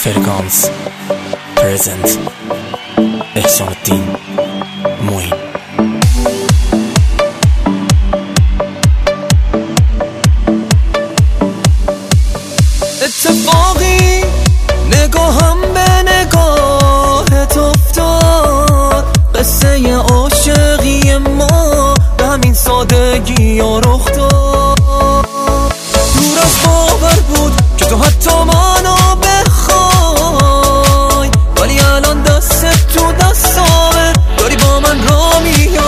فرکانس پرزنت احسان الدین معین. اتفاقی نگاهم به نگاهت افتاد، قصه عاشقی ما به همین سادگی ها رخ داد. دور از باور بود که تو حتی منو بخوای، ولی الان دست تو دستامه، داری با من را میای.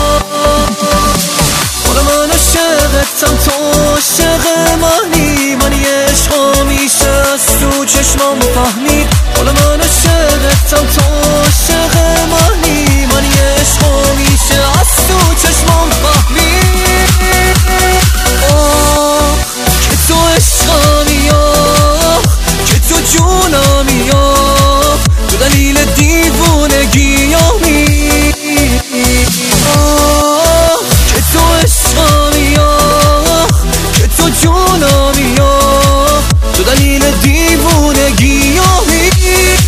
حالا من عاشقتم، تو عاشق منی، من عشق همیشه از تو چشمام فهمید. حالا من عاشقتم، تو عاشق منی، من عشق همیشه از تو چشمام فهمید. که تو عشقمی، که تو جونمی، تو دلیل دیوونگیامی. که تو عشقمی، که تو جونمی، تو دلیل دیوونگیامی.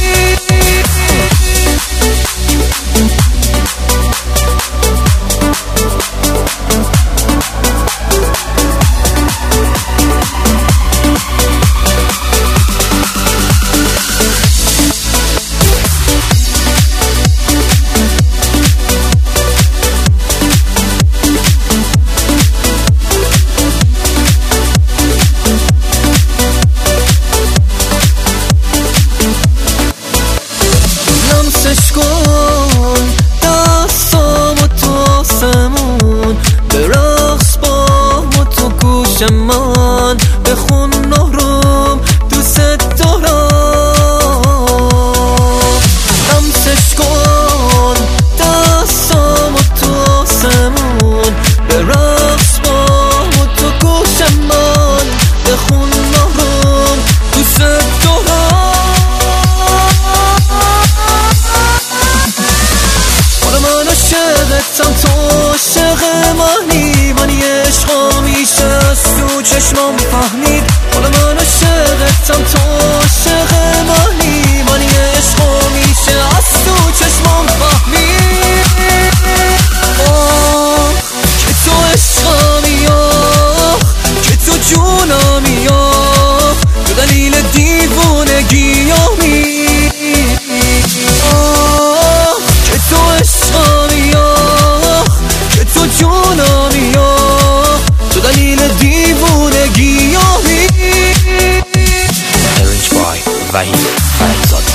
لمسش کن دستامو تو آسمون، به رقص بامو تو گوش من، بخون نهرم دوست دارم. لمسش کن دستامو تو آسمون، به رقص بامو تو گوش من، بخون نهرم دوست دارم. من عاشقتم، تو عاشق منی، من عشق همیشه از تو چشمام فهمید. حالا من عاشقتم، تو عاشق منی، من عشق همیشه از تو چشمام فهمید. که تو عشقمی، که تو جونمی، تو دلیل دیوونگیامی. که تو عشقمی، که تو جونمی، تو دلیل دیوونگیامی. Arranged by وحید فرزاد.